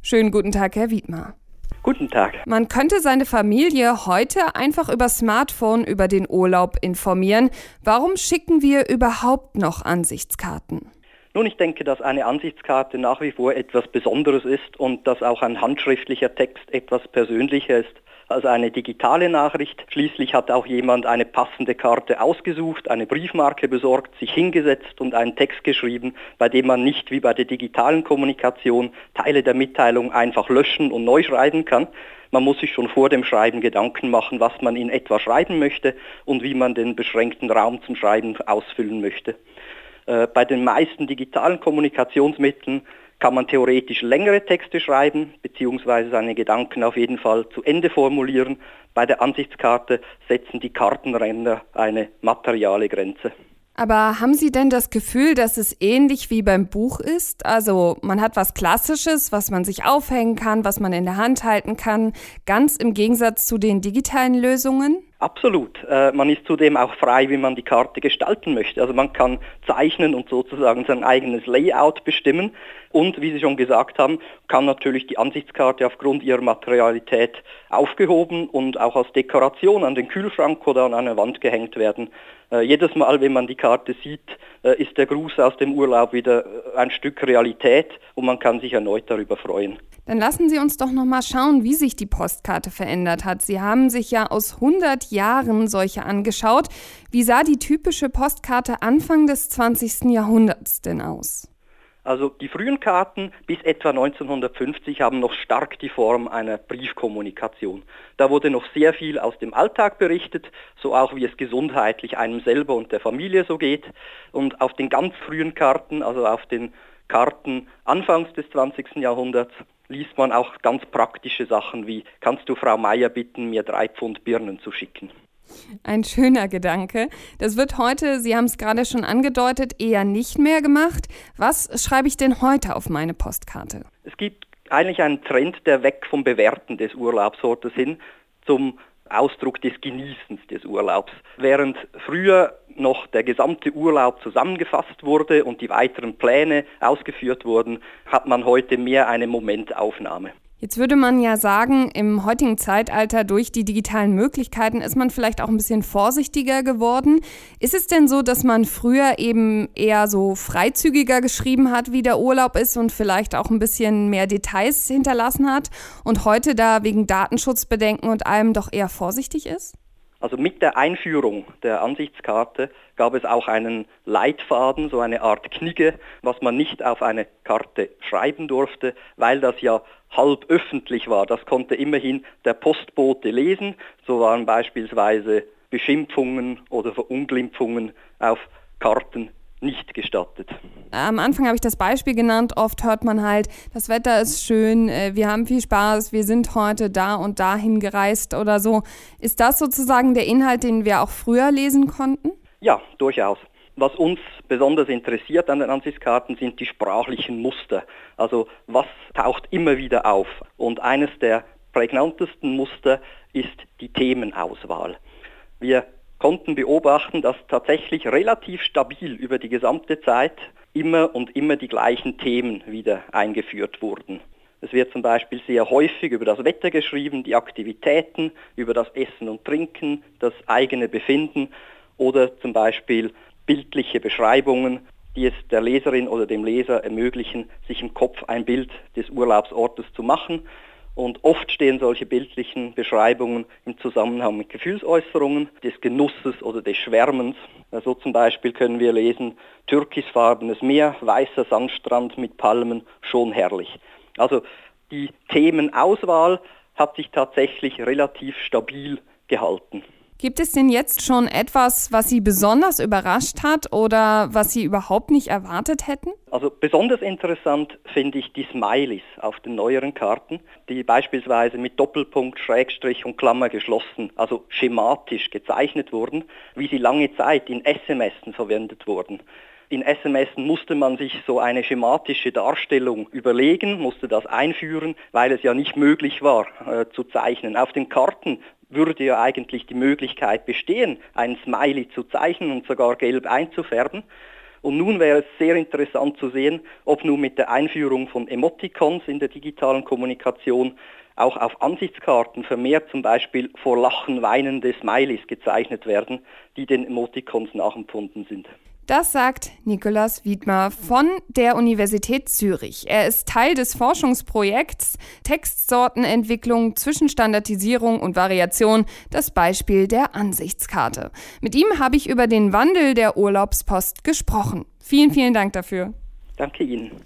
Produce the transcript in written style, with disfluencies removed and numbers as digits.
Schönen guten Tag, Herr Wiedmer. Guten Tag. Man könnte seine Familie heute einfach über Smartphone über den Urlaub informieren. Warum schicken wir überhaupt noch Ansichtskarten? Nun, ich denke, dass eine Ansichtskarte nach wie vor etwas Besonderes ist und dass auch ein handschriftlicher Text etwas persönlicher ist als eine digitale Nachricht. Schließlich hat auch jemand eine passende Karte ausgesucht, eine Briefmarke besorgt, sich hingesetzt und einen Text geschrieben, bei dem man nicht wie bei der digitalen Kommunikation Teile der Mitteilung einfach löschen und neu schreiben kann. Man muss sich schon vor dem Schreiben Gedanken machen, was man in etwa schreiben möchte und wie man den beschränkten Raum zum Schreiben ausfüllen möchte. Bei den meisten digitalen Kommunikationsmitteln kann man theoretisch längere Texte schreiben, beziehungsweise seine Gedanken auf jeden Fall zu Ende formulieren. Bei der Ansichtskarte setzen die Kartenränder eine materiale Grenze. Aber haben Sie denn das Gefühl, dass es ähnlich wie beim Buch ist? Also man hat was Klassisches, was man sich aufhängen kann, was man in der Hand halten kann, ganz im Gegensatz zu den digitalen Lösungen? Absolut. Man ist zudem auch frei, wie man die Karte gestalten möchte. Also man kann zeichnen und sozusagen sein eigenes Layout bestimmen. Und wie Sie schon gesagt haben, kann natürlich die Ansichtskarte aufgrund ihrer Materialität aufgehoben und auch als Dekoration an den Kühlschrank oder an eine Wand gehängt werden. Jedes Mal, wenn man die Karte sieht, ist der Gruß aus dem Urlaub wieder ein Stück Realität und man kann sich erneut darüber freuen. Dann lassen Sie uns doch noch mal schauen, wie sich die Postkarte verändert hat. Sie haben sich ja aus 100 Jahren solche angeschaut. Wie sah die typische Postkarte Anfang des 20. Jahrhunderts denn aus? Also die frühen Karten bis etwa 1950 haben noch stark die Form einer Briefkommunikation. Da wurde noch sehr viel aus dem Alltag berichtet, so auch wie es gesundheitlich einem selber und der Familie so geht. Und auf den ganz frühen Karten, also auf den Karten Anfangs des 20. Jahrhunderts, liest man auch ganz praktische Sachen wie: Kannst du Frau Meier bitten, mir 3 Pfund Birnen zu schicken? Ein schöner Gedanke. Das wird heute, Sie haben es gerade schon angedeutet, eher nicht mehr gemacht. Was schreibe ich denn heute auf meine Postkarte? Es gibt eigentlich einen Trend, der weg vom Bewerten des Urlaubsortes hin zum Ausdruck des Genießens des Urlaubs. Während früher noch der gesamte Urlaub zusammengefasst wurde und die weiteren Pläne ausgeführt wurden, hat man heute mehr eine Momentaufnahme. Jetzt würde man ja sagen, im heutigen Zeitalter durch die digitalen Möglichkeiten ist man vielleicht auch ein bisschen vorsichtiger geworden. Ist es denn so, dass man früher eben eher so freizügiger geschrieben hat, wie der Urlaub ist und vielleicht auch ein bisschen mehr Details hinterlassen hat und heute da wegen Datenschutzbedenken und allem doch eher vorsichtig ist? Also mit der Einführung der Ansichtskarte gab es auch einen Leitfaden, so eine Art Knigge, was man nicht auf eine Karte schreiben durfte, weil das ja halb öffentlich war. Das konnte immerhin der Postbote lesen. So waren beispielsweise Beschimpfungen oder Verunglimpfungen auf Karten nicht gestattet. Am Anfang habe ich das Beispiel genannt, oft hört man halt, das Wetter ist schön, wir haben viel Spaß, wir sind heute da und dahin gereist oder so. Ist das sozusagen der Inhalt, den wir auch früher lesen konnten? Ja, durchaus. Was uns besonders interessiert an den Ansichtskarten sind die sprachlichen Muster. Also was taucht immer wieder auf? Und eines der prägnantesten Muster ist die Themenauswahl. Wir konnten beobachten, dass tatsächlich relativ stabil über die gesamte Zeit immer die gleichen Themen wieder eingeführt wurden. Es wird zum Beispiel sehr häufig über das Wetter geschrieben, die Aktivitäten, über das Essen und Trinken, das eigene Befinden oder zum Beispiel bildliche Beschreibungen, die es der Leserin oder dem Leser ermöglichen, sich im Kopf ein Bild des Urlaubsortes zu machen. Und oft stehen solche bildlichen Beschreibungen im Zusammenhang mit Gefühlsäußerungen, des Genusses oder des Schwärmens. So zum Beispiel können wir lesen: türkisfarbenes Meer, weißer Sandstrand mit Palmen, schon herrlich. Also die Themenauswahl hat sich tatsächlich relativ stabil gehalten. Gibt es denn jetzt schon etwas, was Sie besonders überrascht hat oder was Sie überhaupt nicht erwartet hätten? Also besonders interessant finde ich die Smileys auf den neueren Karten, die beispielsweise mit Doppelpunkt, Schrägstrich und Klammer geschlossen, also schematisch gezeichnet wurden, wie sie lange Zeit in SMS verwendet wurden. In SMS musste man sich so eine schematische Darstellung überlegen, musste das einführen, weil es ja nicht möglich war zu zeichnen. Auf den Karten würde ja eigentlich die Möglichkeit bestehen, einen Smiley zu zeichnen und sogar gelb einzufärben. Und nun wäre es sehr interessant zu sehen, ob nun mit der Einführung von Emoticons in der digitalen Kommunikation auch auf Ansichtskarten vermehrt zum Beispiel vor Lachen weinende Smileys gezeichnet werden, die den Emoticons nachempfunden sind. Das sagt Nikolaus Wiedmer von der Universität Zürich. Er ist Teil des Forschungsprojekts Textsortenentwicklung zwischen Standardisierung und Variation, das Beispiel der Ansichtskarte. Mit ihm habe ich über den Wandel der Urlaubspost gesprochen. Vielen, vielen Dank dafür. Danke Ihnen.